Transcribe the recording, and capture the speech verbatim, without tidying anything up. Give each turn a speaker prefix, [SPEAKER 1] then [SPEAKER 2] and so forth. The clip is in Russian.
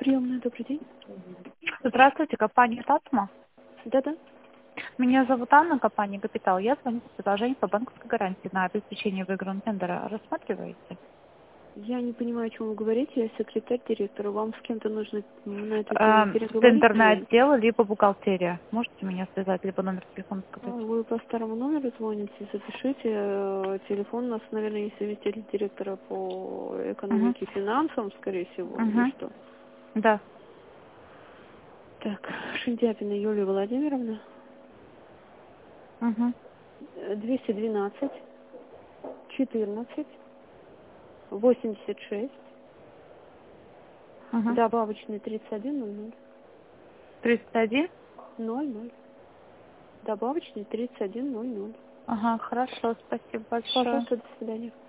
[SPEAKER 1] Приемная, добрый день.
[SPEAKER 2] Здравствуйте, компания Татма.
[SPEAKER 1] Да-да.
[SPEAKER 2] Меня зовут Анна, компания Капитал. Я звоню с предложением по банковской гарантии на обеспечение выигранного тендера. Рассматриваете?
[SPEAKER 1] Я не понимаю, о чем вы говорите. Я секретарь директора. Вам с кем-то нужно на эту тему
[SPEAKER 2] Эм,
[SPEAKER 1] переговорить?
[SPEAKER 2] тендерное
[SPEAKER 1] наверное?
[SPEAKER 2] отдел, либо бухгалтерия. Можете меня связать, либо номер телефона
[SPEAKER 1] А,
[SPEAKER 2] сказать?
[SPEAKER 1] Вы по старому номеру звоните, запишите. э, Телефон у нас, наверное, есть заместитель директора по
[SPEAKER 2] Угу.
[SPEAKER 1] экономике и финансам, скорее всего, или
[SPEAKER 2] Угу.
[SPEAKER 1] что?
[SPEAKER 2] Да.
[SPEAKER 1] Так, Шиндяпина Юлия Владимировна,
[SPEAKER 2] Угу.
[SPEAKER 1] э, двести двенадцать четырнадцать восемьдесят шесть,
[SPEAKER 2] Угу.
[SPEAKER 1] добавочный тридцать один ноль ноль.
[SPEAKER 2] тридцать один?
[SPEAKER 1] ноль ноль. Добавочный тридцать один ноль ноль.
[SPEAKER 2] Ага, хорошо, спасибо большое.
[SPEAKER 1] Пожалуйста, до свидания.